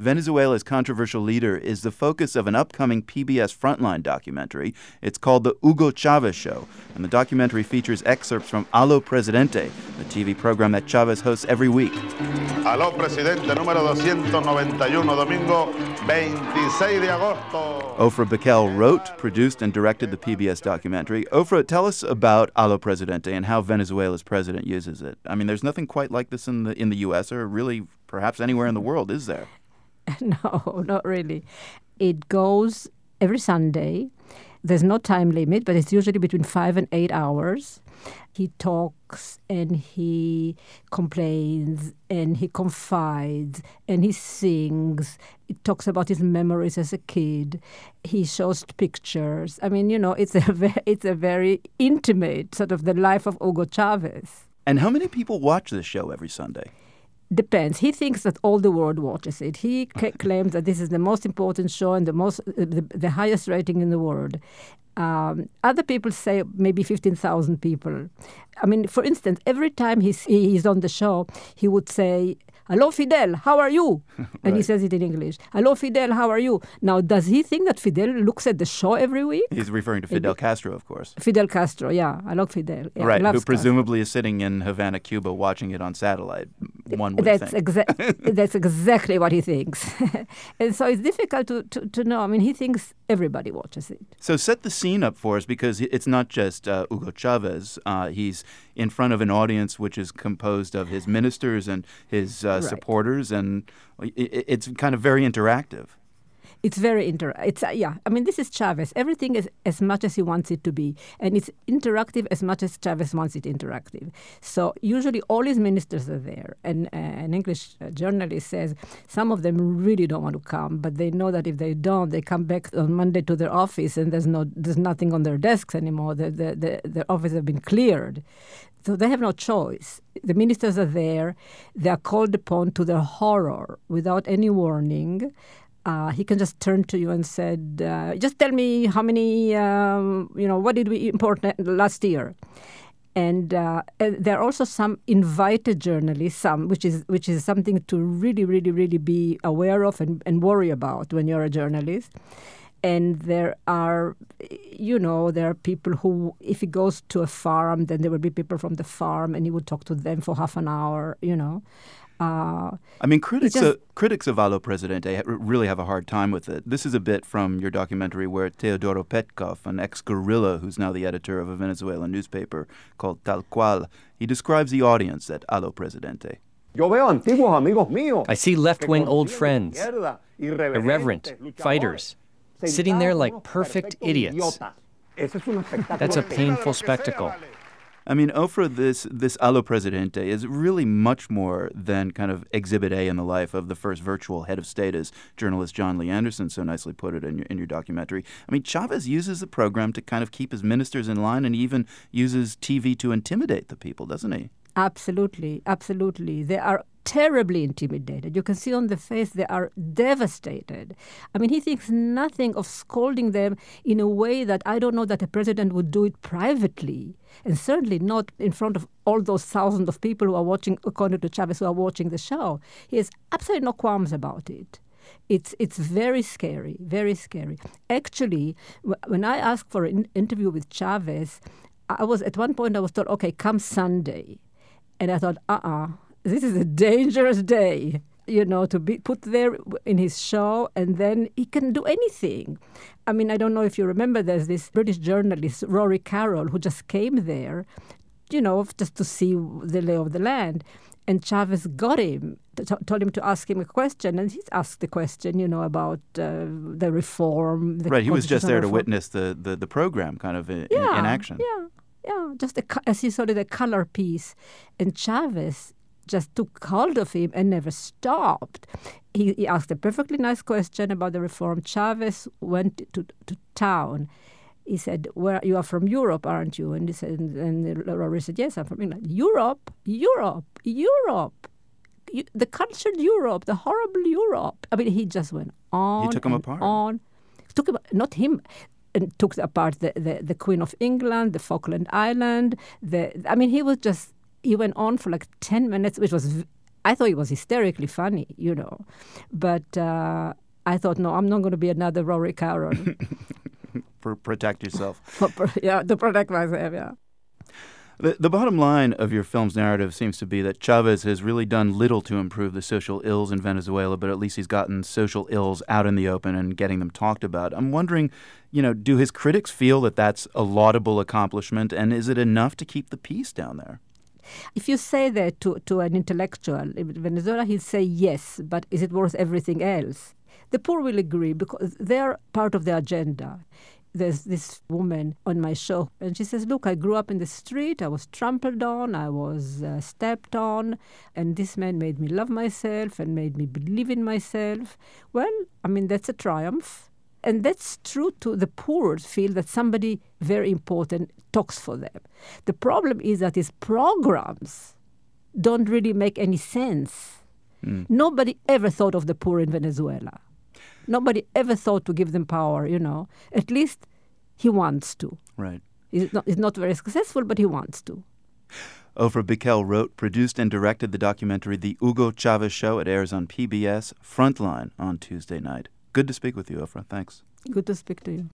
Venezuela's controversial leader is the focus of an upcoming PBS Frontline documentary. It's called The Hugo Chavez Show, and the documentary features excerpts from Allo Presidente, the TV program that Chavez hosts every week. Aló Presidente número 291, domingo 26 de agosto. Ofra Backel wrote, produced, and directed the PBS documentary. Ofra, tell us about Allo Presidente and how Venezuela's president uses it. I mean, there's nothing quite like this in the U.S. or really perhaps anywhere in the world, is there? No, not really. It goes every Sunday. There's no time limit, but it's usually between 5 and 8 hours. He talks and he complains and he confides and he sings. He talks about his memories as a kid. He shows pictures. I mean, it's a very intimate sort of the life of Hugo Chavez. And how many people watch this show every Sunday? Depends. He thinks that all the world watches it. He claims that this is the most important show and the highest rating in the world. Other people say maybe 15,000 people. I mean, for instance, every time he's on the show, he would say, "Hello, Fidel, how are you?" And Right. He says it in English. "Hello, Fidel, how are you?" Now, does he think that Fidel looks at the show every week? He's referring to Fidel Castro, of course. Fidel Castro, yeah. I love Fidel. Yeah, Right, loves who presumably is sitting in Havana, Cuba, watching it on satellite, one would That's think. That's exactly what he thinks. And so it's difficult to know. I mean, he thinks everybody watches it. So set the scene up for us, because it's not just Hugo Chavez. He's in front of an audience which is composed of his ministers and his supporters, and it's kind of very interactive. It's very I mean, this is Chavez. Everything is as much as he wants it to be. And it's interactive as much as Chavez wants it interactive. So usually all his ministers are there. And an English journalist says some of them really don't want to come, but they know that if they don't, they come back on Monday to their office and there's nothing on their desks anymore. Their office have been cleared. So they have no choice. The ministers are there. They are called upon to their horror without any warning. He can just turn to you and said, just tell me how many, what did we import last year? And there are also some invited journalists, which is something to really, really, really be aware of and worry about when you're a journalist. And there are people who, if he goes to a farm, then there will be people from the farm, and he would talk to them for half an hour, I mean, critics of Allo Presidente really have a hard time with it. This is a bit from your documentary where Teodoro Petkov, an ex-guerrilla who's now the editor of a Venezuelan newspaper called Tal Cual, he describes the audience at Allo Presidente. I see left-wing old friends, irreverent fighters, sitting there like perfect idiots. That's a painful spectacle. I mean, Ofra, this Allo Presidente is really much more than kind of Exhibit A in the life of the first virtual head of state, as journalist John Lee Anderson so nicely put it in your documentary. I mean, Chavez uses the program to kind of keep his ministers in line, and even uses TV to intimidate the people, doesn't he? Absolutely, absolutely. They are terribly intimidated. You can see on the face they are devastated. I mean, he thinks nothing of scolding them in a way that I don't know that a president would do it privately, and certainly not in front of all those thousands of people who are watching, according to Chavez, who are watching the show. He has absolutely no qualms about it. It's very scary, very scary. Actually, when I asked for an interview with Chavez, at one point I was told, okay, come Sunday. And I thought, this is a dangerous day, to be put there in his show, and then he can do anything. I mean, I don't know if you remember, there's this British journalist, Rory Carroll, who just came there, just to see the lay of the land. And Chavez got him, told him to ask him a question, and he's asked the question, about the reform. Right, he was just there to witness the program kind of in action. Yeah, just as he saw it, a color piece. And Chavez just took hold of him and never stopped. He asked a perfectly nice question about the reform. Chavez went to town. He said, "You are from Europe, aren't you?" And he said, and Rory said, "Yes, I'm from England." Europe, the cultured Europe, the horrible Europe. I mean, he just went on. He took him apart. Not him. And took apart the Queen of England, the Falkland Island. He went on for like 10 minutes, which was I thought it was hysterically funny, But I thought, no, I'm not going to be another Rory Caron. Protect yourself. To protect myself, yeah. The bottom line of your film's narrative seems to be that Chavez has really done little to improve the social ills in Venezuela, but at least he's gotten social ills out in the open and getting them talked about. I'm wondering, do his critics feel that that's a laudable accomplishment, and is it enough to keep the peace down there? If you say that to an intellectual in Venezuela, he'll say yes, but is it worth everything else? The poor will agree because they're part of the agenda. There's this woman on my show, and she says, look, I grew up in the street, I was trampled on, I was stepped on, and this man made me love myself and made me believe in myself. Well, that's a triumph. And that's true to the poor feel that somebody very important talks for them. The problem is that his programs don't really make any sense. Nobody ever thought of the poor in Venezuela. Nobody ever thought to give them power, At least he wants to. Right. He's not very successful, but he wants to. Ofra Bickel wrote, produced, and directed the documentary The Hugo Chavez Show. It airs on PBS Frontline on Tuesday night. Good to speak with you, Ofra. Thanks. Good to speak to you.